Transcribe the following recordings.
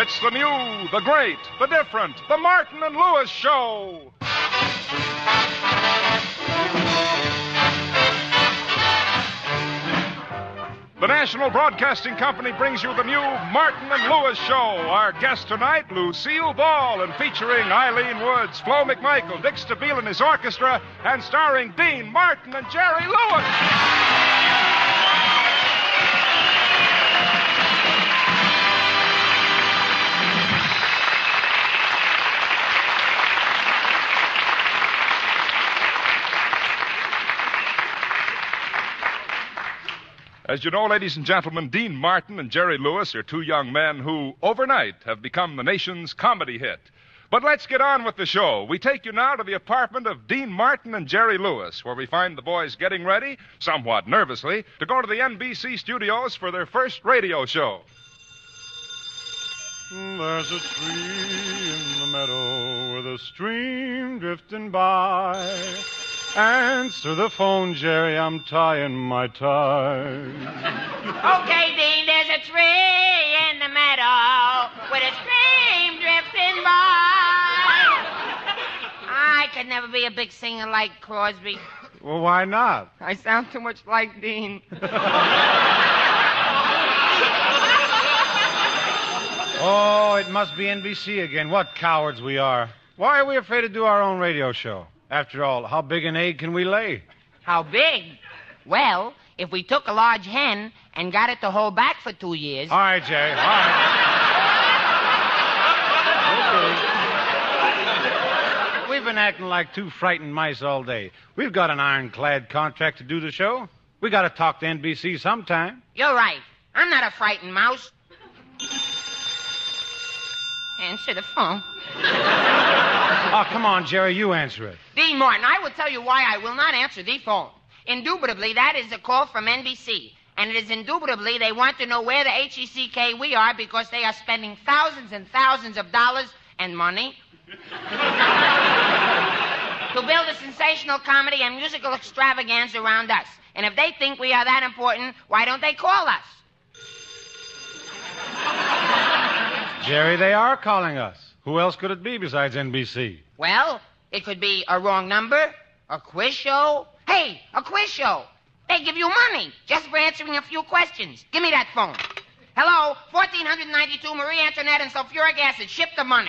It's the new, the great, the different, the Martin and Lewis Show. The National Broadcasting Company brings you the new Martin and Lewis Show. Our guest tonight, Lucille Ball, and featuring Eileen Woods, Flo McMichael, Dick Stabile and his orchestra, and starring Dean Martin and Jerry Lewis. As you know, ladies and gentlemen, Dean Martin and Jerry Lewis are two young men who, overnight, have become the nation's comedy hit. But let's get on with the show. We take you now to the apartment of Dean Martin and Jerry Lewis, where we find the boys getting ready, somewhat nervously, to go to the NBC studios for their first radio show. There's a tree in the meadow with a stream drifting by. Answer the phone, Jerry, I'm tying my tie. Okay, Dean, there's a tree in the meadow with a stream drifting by. I could never be a big singer like Crosby. Well, why not? I sound too much like Dean. Oh, it must be NBC again. What cowards we are. Why are we afraid to do our own radio show? After all, how big an egg can we lay? How big? Well, if we took a large hen and got it to hold back for 2 years... All right, Jerry, all right. Okay. We've been acting like two frightened mice all day. We've got an ironclad contract to do the show. We got to talk to NBC sometime. You're right. I'm not a frightened mouse. Answer the phone. Oh, come on, Jerry, you answer it. Dean Martin, I will tell you why I will not answer the phone. Indubitably, that is a call from NBC. And it is indubitably they want to know where the HECK we are because they are spending thousands and thousands of dollars and money to build a sensational comedy and musical extravaganza around us. And if they think we are that important, why don't they call us? Jerry, they are calling us. Who else could it be besides NBC? Well, it could be a wrong number, a quiz show. Hey, a quiz show. They give you money just for answering a few questions. Give me that phone. Hello, 1492 Marie Antoinette and sulfuric acid. Ship the money.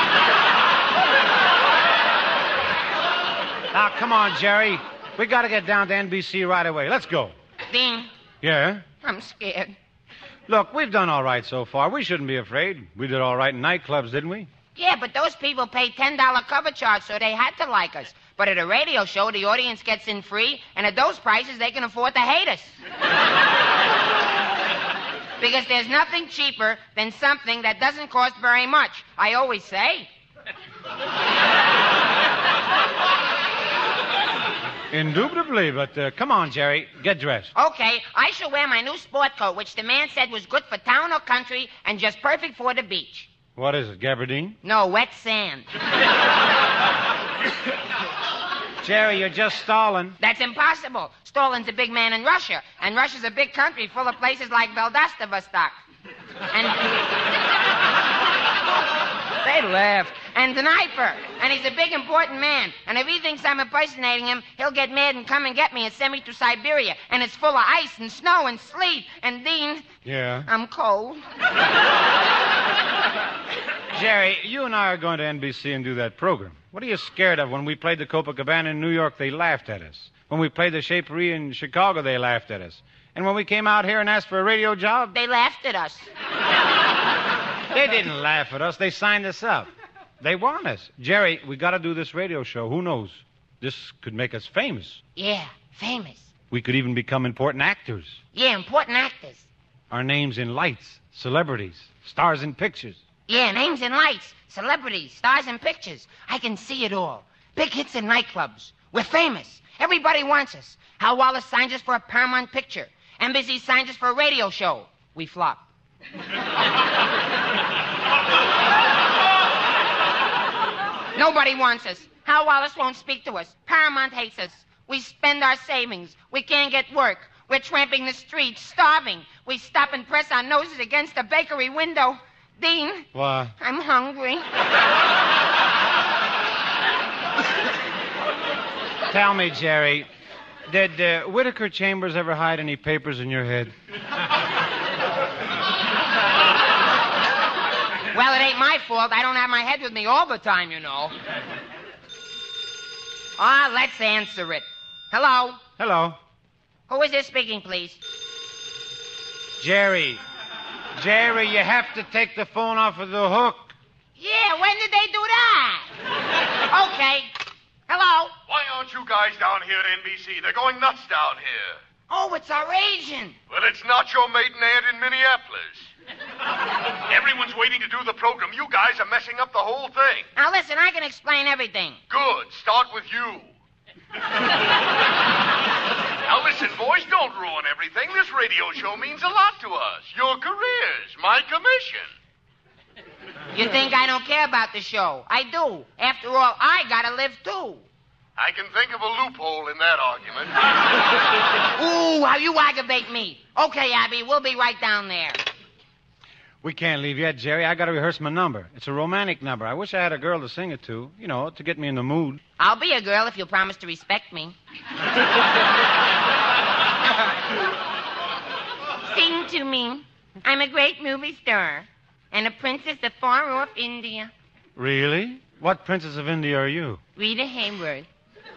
Now, come on, Jerry. We got to get down to NBC right away. Let's go. Dean. Yeah? I'm scared. Look, we've done all right so far. We shouldn't be afraid. We did all right in nightclubs, didn't we? Yeah, but those people paid $10 cover charge, so they had to like us. But at a radio show, the audience gets in free, and at those prices, they can afford to hate us. Because there's nothing cheaper than something that doesn't cost very much, I always say. Indubitably, but come on, Jerry. Get dressed. Okay, I shall wear my new sport coat, which the man said was good for town or country and just perfect for the beach. What is it, gabardine? No, wet sand. Jerry, you're just stalling. That's impossible. Stalin's a big man in Russia, and Russia's a big country full of places like Vladivostok. And... They laughed. And Dnieper. And he's a big, important man. And if he thinks I'm impersonating him, he'll get mad and come and get me and send me to Siberia. And it's full of ice and snow and sleet. And, Dean... Yeah? I'm cold. Jerry, you and I are going to NBC and do that program. What are you scared of? When we played the Copacabana in New York, they laughed at us. When we played the Shapery in Chicago, they laughed at us. And when we came out here and asked for a radio job... They laughed at us. They didn't laugh at us. They signed us up. They want us. Jerry, we got to do this radio show. Who knows? This could make us famous. Yeah, famous. We could even become important actors. Yeah, important actors. Our names in lights, celebrities, stars in pictures. Yeah, names in lights, celebrities, stars in pictures. I can see it all. Big hits in nightclubs. We're famous. Everybody wants us. Hal Wallace signed us for a Paramount picture. NBC signed us for a radio show. We flop. Nobody wants us. Hal Wallace won't speak to us. Paramount hates us. We spend our savings. We can't get work. We're tramping the streets, starving. We stop and press our noses against the bakery window. Dean, What? I'm hungry. Tell me, Jerry, did Whittaker Chambers ever hide any papers in your head? Well, it ain't my fault. I don't have my head with me all the time, you know. Let's answer it. Hello? Hello. Who is this speaking, please? Jerry. Jerry, you have to take the phone off of the hook. Yeah, when did they do that? Okay. Hello? Why aren't you guys down here at NBC? They're going nuts down here. Oh, it's our agent. Well, it's not your maiden aunt in Minneapolis. Everyone's waiting to do the program. You guys are messing up the whole thing. Now, listen, I can explain everything. Good. Start with you. Now, listen, boys, don't ruin everything. This radio show means a lot to us. Your careers, my commission. You think I don't care about the show? I do. After all, I gotta live, too. I can think of a loophole in that argument. Ooh, how you aggravate me. Okay, Abby, we'll be right down there. We can't leave yet, Jerry. I got to rehearse my number. It's a romantic number. I wish I had a girl to sing it to, to get me in the mood. I'll be a girl if you'll promise to respect me. Sing to me. I'm a great movie star and a princess of far-off India. Really? What princess of India are you? Rita Hayworth.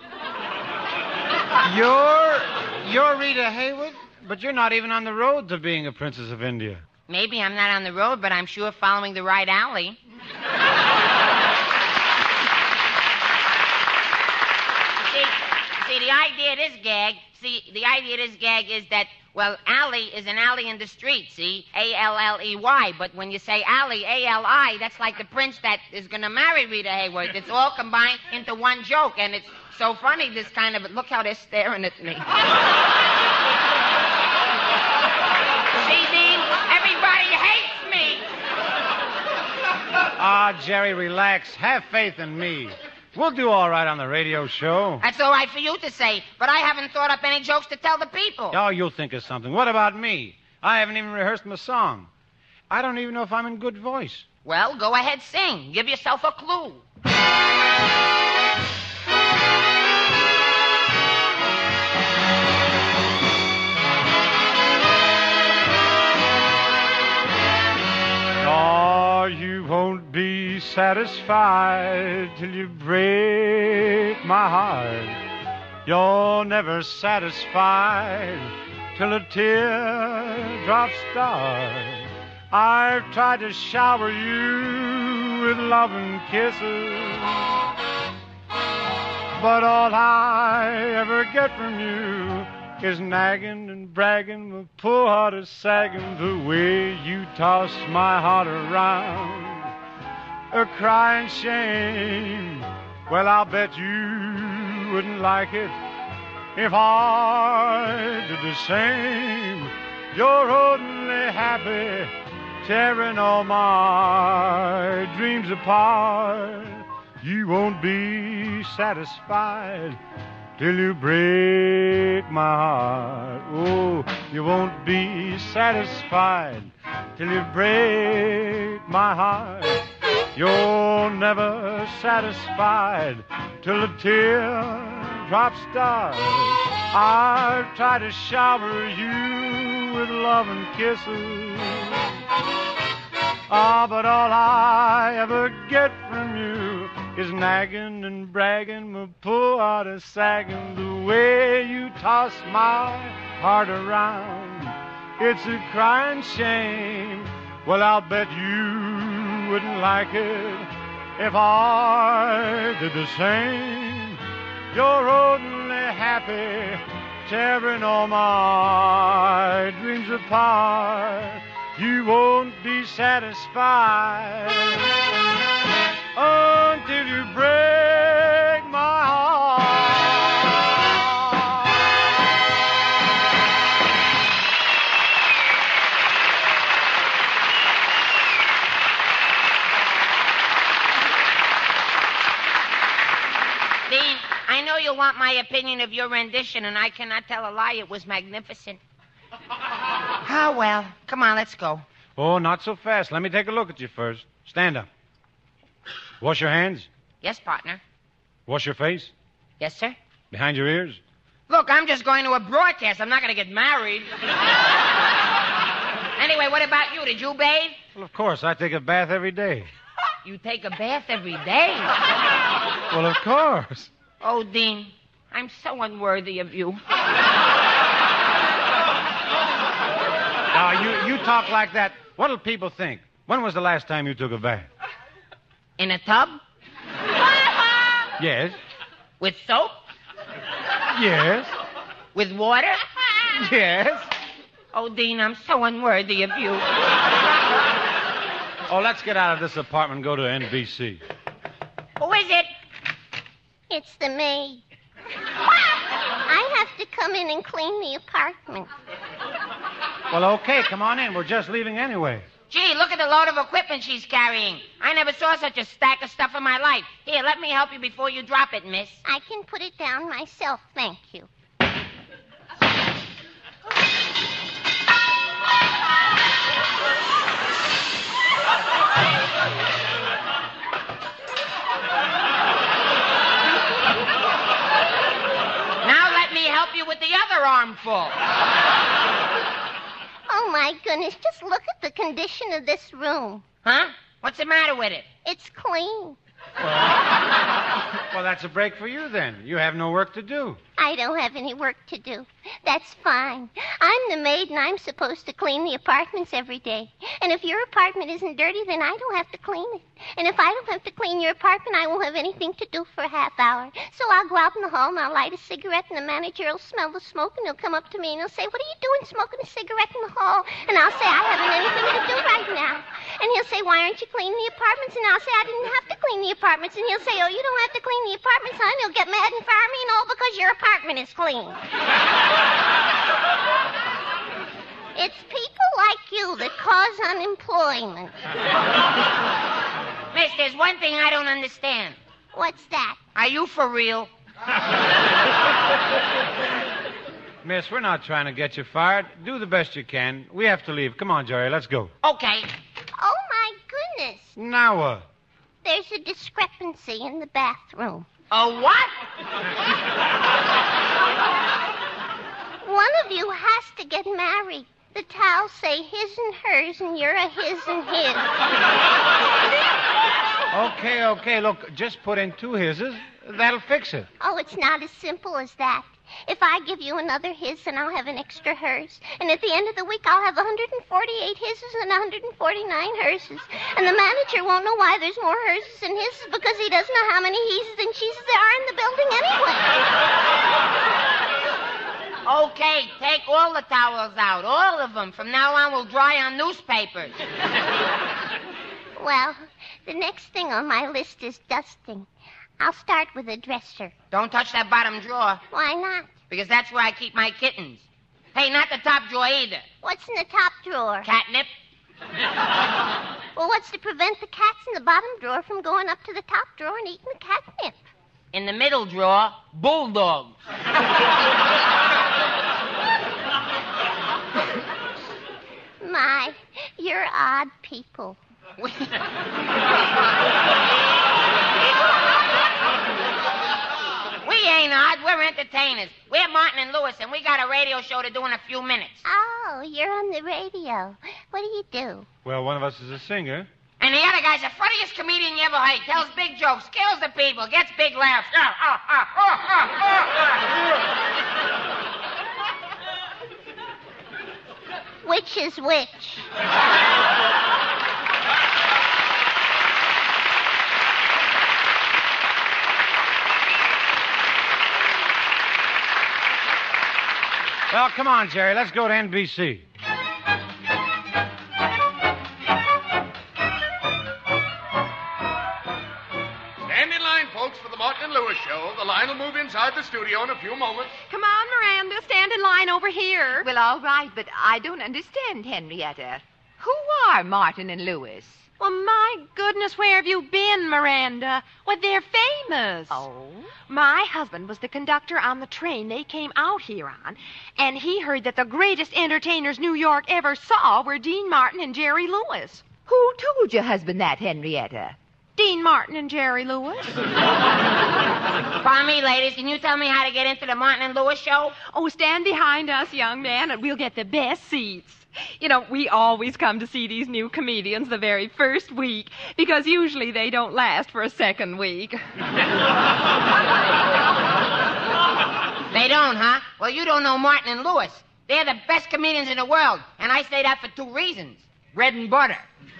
You're Rita Hayworth? But you're not even on the road to being a princess of India. Maybe I'm not on the road, but I'm sure following the right alley. See, the idea of this gag is that, well, alley is an alley in the street, see? A-L-L-E-Y. But when you say alley, A-L-I, that's like the prince that is going to marry Rita Hayworth. It's all combined into one joke, and it's so funny, this kind of... Look how they're staring at me. See, Dean? Everybody hates me. Jerry, relax. Have faith in me. We'll do all right on the radio show. That's all right for you to say, but I haven't thought up any jokes to tell the people. Oh, you'll think of something. What about me? I haven't even rehearsed my song. I don't even know if I'm in good voice. Well, go ahead, sing. Give yourself a clue. Oh, you won't be satisfied till you break my heart. You're never satisfied till a teardrop starts. I've tried to shower you with love and kisses, but all I ever get from you is nagging and bragging, my poor heart is sagging the way you toss my heart around. A crying shame, well, I'll bet you wouldn't like it if I did the same. You're only happy, tearing all my dreams apart. You won't be satisfied till you break my heart. Oh, you won't be satisfied till you break my heart. You're never satisfied till the teardrop starts. I've tried to shower you with love and kisses, but all I ever get from you is nagging and bragging, my poor heart is sagging the way you toss my heart around. It's a crying shame, well, I'll bet you wouldn't like it if I did the same. You're only happy, tearing all my dreams apart. You won't be satisfied until you break my heart. Dean, I know you want my opinion of your rendition, and I cannot tell a lie. It was magnificent. Ah, well. Come on, let's go. Oh, not so fast. Let me take a look at you first. Stand up. Wash your hands. Yes, partner. Wash your face. Yes, sir. Behind your ears. Look, I'm just going to a broadcast. I'm not going to get married. Anyway, what about you? Did you bathe? Well, of course. I take a bath every day. You take a bath every day? Well, of course. Oh, Dean, I'm so unworthy of you. Now, you talk like that. What'll people think? When was the last time you took a bath? In a tub? Yes. With soap? Yes. With water? Yes. Oh, Dean, I'm so unworthy of you. Oh, let's get out of this apartment and go to NBC. Who is it? It's the maid. I have to come in and clean the apartment. Well, okay, come on in. We're just leaving anyway. Gee, look at the load of equipment she's carrying. I never saw such a stack of stuff in my life. Here, let me help you before you drop it, miss. I can put it down myself, thank you. Now let me help you with the other armful. Oh, my goodness, just look at the condition of this room. Huh? What's the matter with it? It's clean. Well, that's a break for you then. You have no work to do. I don't have any work to do. That's fine. I'm the maid, and I'm supposed to clean the apartments every day. And if your apartment isn't dirty, then I don't have to clean it. And if I don't have to clean your apartment, I won't have anything to do for a half hour. So I'll go out in the hall, and I'll light a cigarette, and the manager will smell the smoke, and he'll come up to me, and he'll say, "What are you doing smoking a cigarette in the hall?" And I'll say, "I haven't anything to do right now." And he'll say, "Why aren't you cleaning the apartments?" And I'll say, "I didn't have to clean the apartments." And he'll say, "Oh, you don't have to clean the apartments, huh?" And he'll get mad and fire me and all because your apartment is clean. It's people like you that cause unemployment. Miss, there's one thing I don't understand. What's that? Are you for real? Miss, we're not trying to get you fired. Do the best you can. We have to leave. Come on, Jerry, let's go. Okay. Oh, my goodness. Now what? There's a discrepancy in the bathroom. A what? One of you has to get married. The towels say his and hers, and you're a his and his. Okay. Look, just put in 2 hisses. That'll fix it. Oh, it's not as simple as that. If I give you another his, then I'll have an extra hers. And at the end of the week, I'll have 148 hisses and 149 herses. And the manager won't know why there's more herses than hisses because he doesn't know how many heses and sheses there are in the building anyway. Okay, take all the towels out. All of them. From now on, we'll dry on newspapers. Well, the next thing on my list is dusting. I'll start with the dresser. Don't touch that bottom drawer, Why not? because that's where I keep my kittens. Hey, not the top drawer either. What's in the top drawer? Catnip. Well, what's to prevent the cats in the bottom drawer from going up to the top drawer and eating the catnip? In the middle drawer, bulldogs. My, you're odd people. We ain't odd. We're entertainers. We're Martin and Lewis, and we got a radio show to do in a few minutes. Oh, you're on the radio. What do you do? Well, one of us is a singer. And the other guy's the funniest comedian you ever heard. Tells big jokes, kills the people, gets big laughs. Which is which? Well, come on, Jerry. Let's go to NBC. Stand in line, folks, for the Martin and Lewis show. The line will move inside the studio in a few moments. Come on, Miranda. Stand in line over here. Well, all right, but I don't understand, Henrietta. Who are Martin and Lewis? Well, my goodness, where have you been, Miranda? Well, they're famous. Oh? My husband was the conductor on the train they came out here on, and he heard that the greatest entertainers New York ever saw were Dean Martin and Jerry Lewis. Who told your husband that, Henrietta? Dean Martin and Jerry Lewis. Pardon me, ladies. Can you tell me how to get into the Martin and Lewis show? Oh, stand behind us, young man, and we'll get the best seats. You know, we always come to see these new comedians the very first week, because usually they don't last for a second week. They don't, huh? Well, you don't know Martin and Lewis. They're the best comedians in the world, and I say that for 2 reasons. Bread and butter.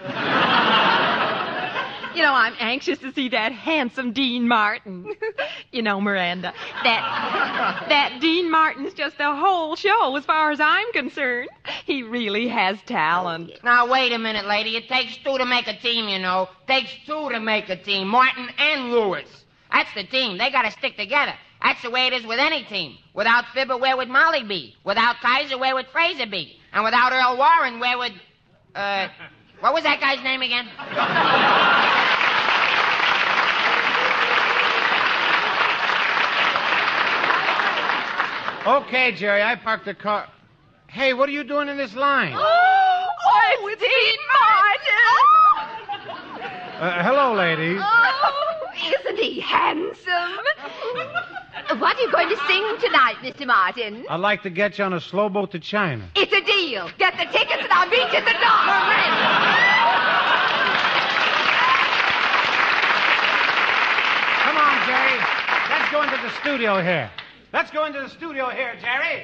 You know, I'm anxious to see that handsome Dean Martin. You know, Miranda, that Dean Martin's just the whole show as far as I'm concerned. He really has talent. Now, wait a minute, lady. It takes 2 to make a team, you know. Takes 2 to make a team. Martin and Lewis. That's the team. They got to stick together. That's the way it is with any team. Without Fibber, where would Molly be? Without Kaiser, where would Fraser be? And without Earl Warren, where would... what was that guy's name again? Okay, Jerry, I parked the car. Hey, what are you doing in this line? Oh, it's Dean Martin! Hello, ladies. Oh, isn't he handsome? What are you going to sing tonight, Mr. Martin? I'd like to get you on a slow boat to China. It's a deal. Get the tickets and I'll meet you at the door. Come on, Jerry. Let's go into the studio here. Let's go into the studio here, Jerry.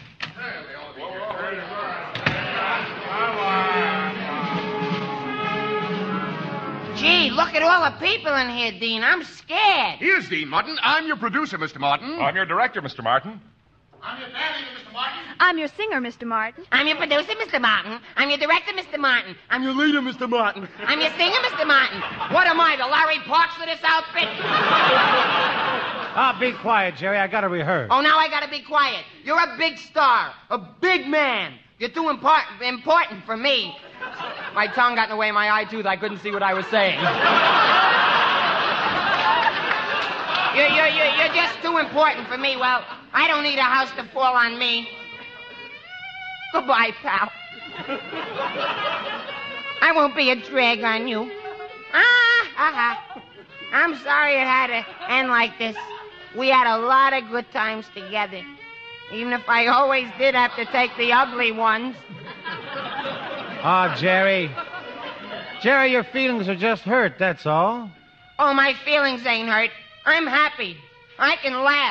Gee, look at all the people in here, Dean. I'm scared. Here's Dean Martin. I'm your producer, Mr. Martin. I'm your director, Mr. Martin. I'm your manager, Mr. Martin. I'm your singer, Mr. Martin. I'm your producer, Mr. Martin. I'm your director, Mr. Martin. I'm your leader, Mr. Martin. I'm your singer, Mr. Martin. What am I, the Larry Parks of this outfit? Be quiet, Jerry. I got to rehearse. Oh, now I gotta be quiet. You're a big star, a big man. You're too important for me. My tongue got in the way of my eye tooth. I couldn't see what I was saying. You're just too important for me. Well, I don't need a house to fall on me. Goodbye, pal. I won't be a drag on you. I'm sorry it had to end like this. We had a lot of good times together. Even if I always did have to take the ugly ones. Jerry. Jerry, your feelings are just hurt, that's all. Oh, my feelings ain't hurt. I'm happy. I can laugh.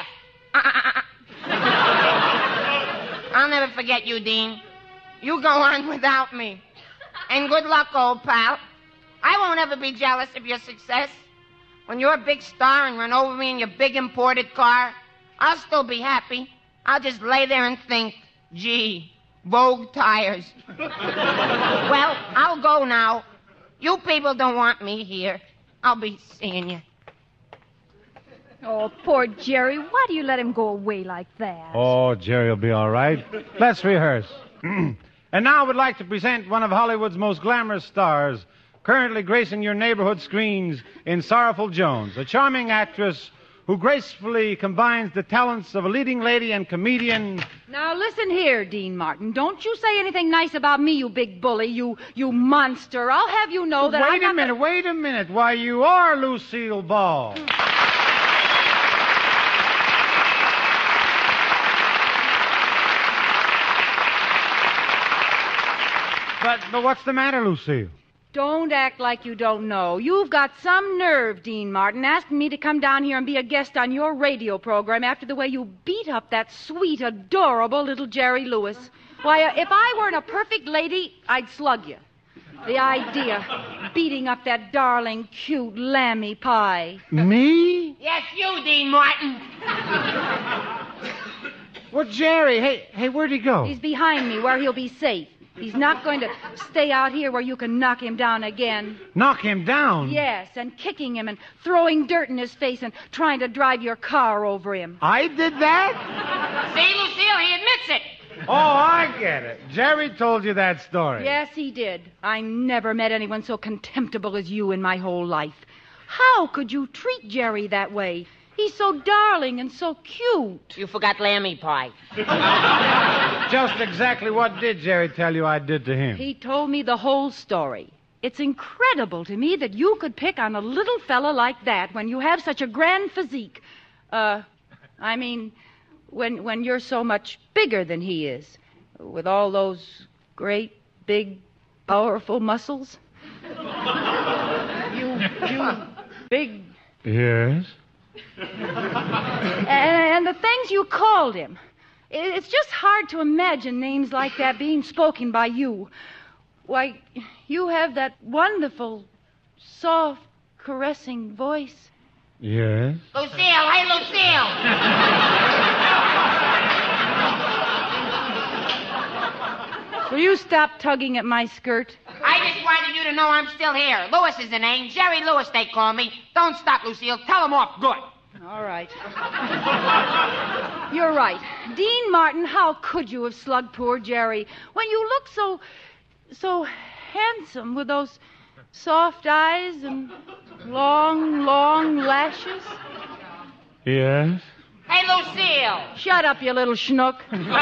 I'll never forget you, Dean. You go on without me. And good luck, old pal. I won't ever be jealous of your success. When you're a big star and run over me in your big imported car, I'll still be happy. I'll just lay there and think, gee, Vogue tires. Well, I'll go now. You people don't want me here. I'll be seeing you. Oh, poor Jerry. Why do you let him go away like that? Oh, Jerry will be all right. Let's rehearse. And now I would like to present one of Hollywood's most glamorous stars, currently gracing your neighborhood screens in Sorrowful Jones, a charming actress who gracefully combines the talents of a leading lady and comedian. Now, listen here, Dean Martin. Don't you say anything nice about me, you big bully, you monster. I'll have you know that Wait a minute. Why, you are Lucille Ball. But what's the matter, Lucille? Don't act like you don't know. You've got some nerve, Dean Martin, asking me to come down here and be a guest on your radio program after the way you beat up that sweet, adorable little Jerry Lewis. Why, if I weren't a perfect lady, I'd slug you. The idea, beating up that darling, cute lammy pie. Me? Yes, you, Dean Martin. Well, Jerry, hey, where'd he go? He's behind me where he'll be safe. He's not going to stay out here where you can knock him down again. Knock him down? Yes, and kicking him and throwing dirt in his face and trying to drive your car over him. I did that? See, Lucille, he admits it. Oh, I get it. Jerry told you that story. Yes, he did. I never met anyone so contemptible as you in my whole life. How could you treat Jerry that way? He's so darling and so cute. You forgot lammy pie. Just exactly what did Jerry tell you I did to him? He told me the whole story. It's incredible to me that you could pick on a little fella like that when you have such a grand physique. When you're so much bigger than he is, with all those great, big, powerful muscles. You big... Yes? And the things you called him. It's just hard to imagine names like that being spoken by you. Why, you have that wonderful, soft, caressing voice. Yes? Lucille, hey, Lucille! Will you stop tugging at my skirt? I just wanted you to know I'm still here. Lewis is the name. Jerry Lewis, they call me. Don't stop, Lucille. Tell him off good. All right. You're right. Dean Martin, how could you have slugged poor Jerry when you look so handsome with those soft eyes and long, long lashes? Yes? Hey, Lucille. Shut up, you little schnook.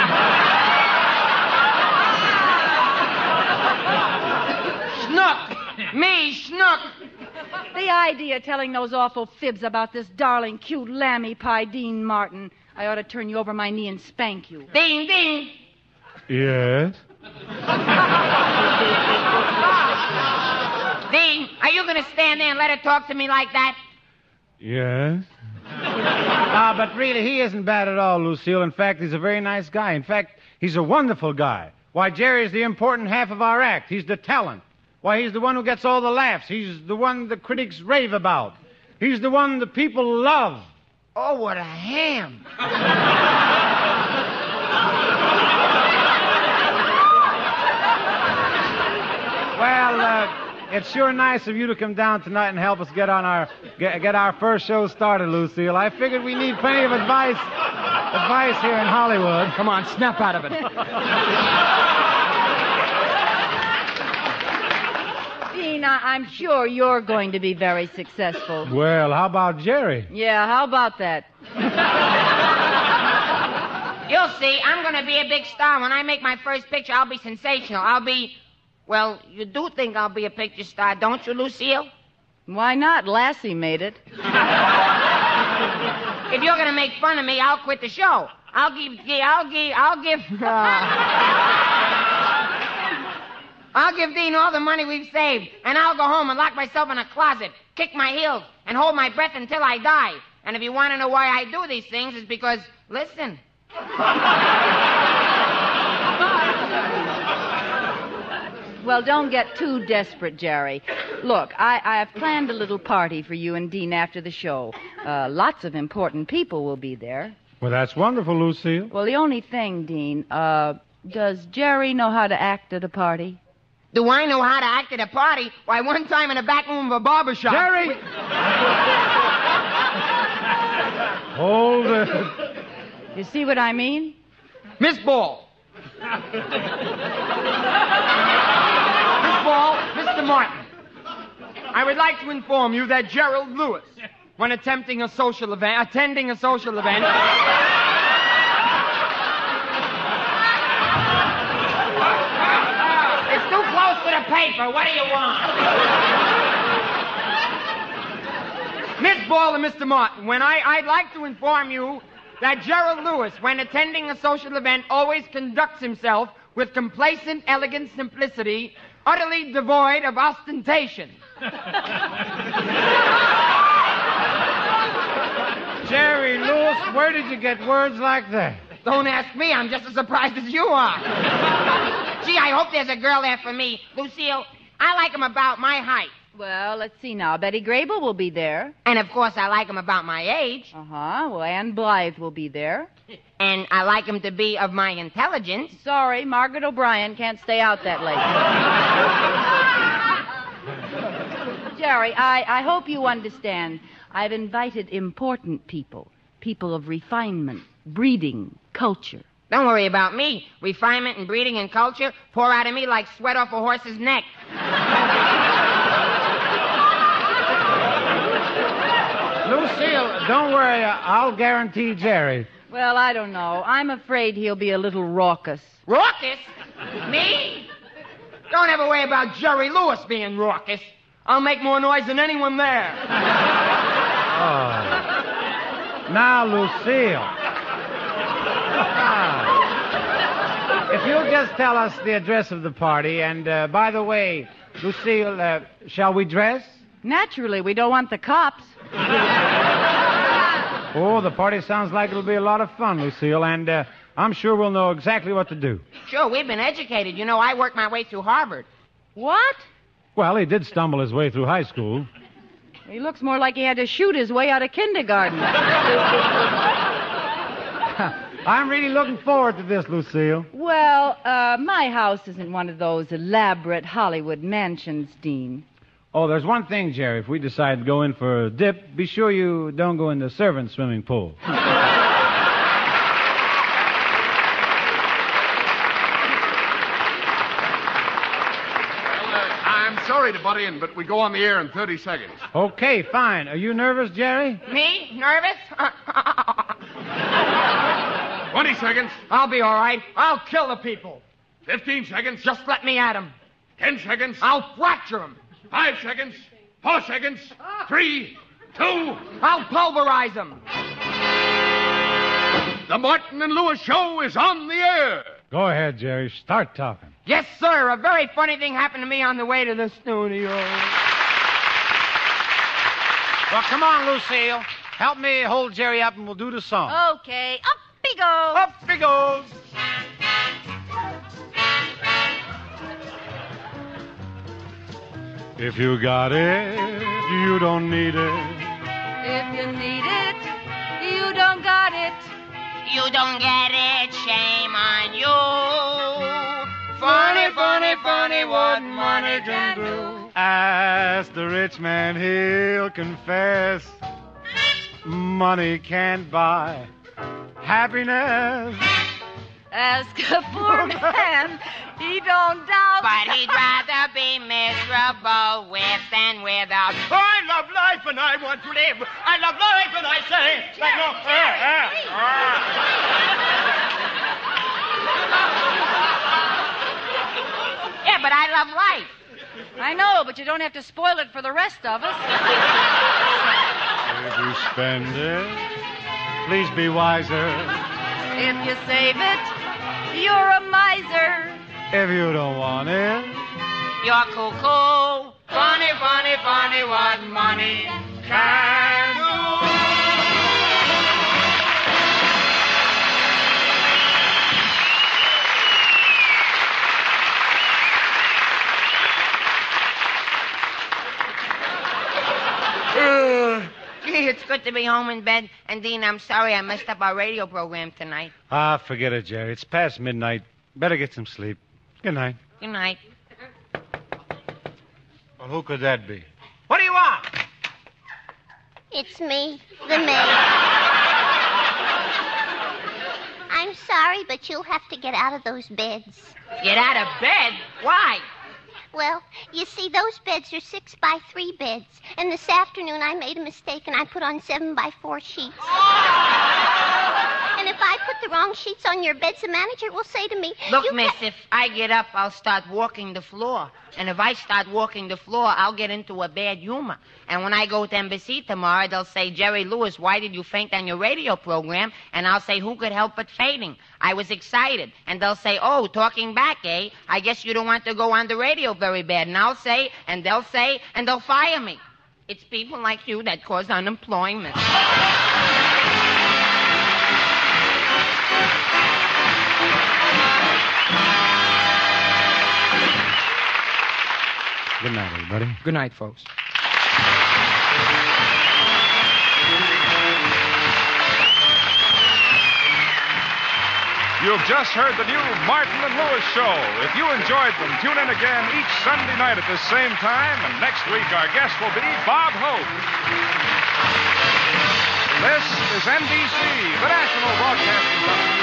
Schnook. Me, Schnook. The idea of telling those awful fibs about this darling, cute lammy pie, Dean Martin. I ought to turn you over my knee and spank you. Ding, ding. Yes? Dean, are you going to stand there and let her talk to me like that? Yes? But really, he isn't bad at all, Lucille. In fact, he's a very nice guy. In fact, he's a wonderful guy. Why, Jerry's the important half of our act. He's the talent. Why, he's the one who gets all the laughs. He's the one the critics rave about. He's the one the people love. Oh, what a ham. Well, it's sure nice of you to come down tonight and help us get our first show started, Lucille. I figured we need plenty of advice here in Hollywood. Come on, snap out of it. Dean, I'm sure you're going to be very successful. Well, how about Jerry? Yeah, how about that? You'll see, I'm going to be a big star. When I make my first picture, I'll be sensational. Well, you do think I'll be a picture star, don't you, Lucille? Why not? Lassie made it. If you're going to make fun of me, I'll quit the show. I'll give Dean all the money we've saved, and I'll go home and lock myself in a closet, kick my heels, and hold my breath until I die. And if you want to know why I do these things, it's because, listen. Well, don't get too desperate, Jerry. Look, I have planned a little party for you and Dean after the show. Lots of important people will be there. Well, that's wonderful, Lucille. Well, the only thing, Dean, does Jerry know how to act at a party? Do I know how to act at a party? Why, one time in the back room of a barber shop... Jerry! Hold it. You see what I mean? Miss Ball. Mr. Martin, I would like to inform you that Gerald Lewis, when attending a social event... It's too close to the paper. What do you want? Miss Ball and Mr. Martin, I'd like to inform you that Gerald Lewis, when attending a social event, always conducts himself with complacent, elegant simplicity, utterly devoid of ostentation. Jerry Lewis, where did you get words like that? Don't ask me. I'm just as surprised as you are. Gee, I hope there's a girl there for me. Lucille, I like him about my height. Well, let's see now. Betty Grable will be there. And, of course, I like him about my age. Uh-huh. Well, Ann Blythe will be there. And I like him to be of my intelligence. Sorry, Margaret O'Brien can't stay out that late. Jerry, I hope you understand. I've invited important people. People of refinement, breeding, culture. Don't worry about me. Refinement and breeding and culture pour out of me like sweat off a horse's neck. Lucille, don't worry. I'll guarantee Jerry. Well, I don't know. I'm afraid he'll be a little raucous. Raucous? Me? Don't ever worry about Jerry Lewis being raucous. I'll make more noise than anyone there. Oh. Now, Lucille. If you'll just tell us the address of the party, and by the way, Lucille, shall we dress? Naturally, we don't want the cops. Oh, the party sounds like it'll be a lot of fun, Lucille, and I'm sure we'll know exactly what to do. Sure, we've been educated. You know, I worked my way through Harvard. What? Well, he did stumble his way through high school. He looks more like he had to shoot his way out of kindergarten. I'm really looking forward to this, Lucille. Well, my house isn't one of those elaborate Hollywood mansions, Dean. Oh, there's one thing, Jerry. If we decide to go in for a dip, be sure you don't go in the servants' swimming pool. I'm sorry to butt in, but we go on the air in 30 seconds. Okay, fine. Are you nervous, Jerry? Me? Nervous? 20 seconds. I'll be all right. I'll kill the people. 15 seconds. Just let me at them. 10 seconds. I'll fracture them. 5 seconds. 4 seconds. 3, 2. I'll pulverize them. The Martin and Lewis show is on the air. Go ahead, Jerry. Start talking. Yes, sir. A very funny thing happened to me on the way to the studio. Well, come on, Lucille. Help me hold Jerry up and we'll do the song. Okay, up he goes. Up he goes. If you got it, you don't need it. If you need it, you don't got it. You don't get it, shame on you. Funny, funny, funny what money can do. Ask the rich man, he'll confess. Money can't buy happiness. Ask a poor man, he don't doubt. But he'd rather be miserable with than without. I love life and I want to live. I love life and I say... Yeah, but I love life. I know, but you don't have to spoil it for the rest of us. If you spend it, please be wiser. If you save it, you're a miser. If you don't want it, you're cuckoo. Funny, funny, funny what money can do. Gee, it's good to be home in bed. And, Dean, I'm sorry I messed up our radio program tonight. forget it, Jerry. It's past midnight. Better get some sleep. Good night. Good night. Well, who could that be? What do you want? It's me, the maid. I'm sorry, but you'll have to get out of those beds. Get out of bed? Why? Well, you see, those beds are 6x3 beds. And this afternoon I made a mistake and I put on 7x4 sheets. And if I put the wrong sheets on your beds, the manager will say to me... Look, miss, if I get up, I'll start walking the floor. And if I start walking the floor, I'll get into a bad humor. And when I go to Embassy tomorrow, they'll say, Jerry Lewis, why did you faint on your radio program? And I'll say, who could help but fainting? I was excited. And they'll say, oh, talking back, eh? I guess you don't want to go on the radio very bad. And I'll say, and they'll say, and they'll fire me. It's people like you that cause unemployment. Good night, everybody. Good night, folks. You've just heard the new Martin and Lewis show. If you enjoyed them, tune in again each Sunday night at the same time, and next week our guest will be Bob Hope. This is NBC, the National Broadcasting Company.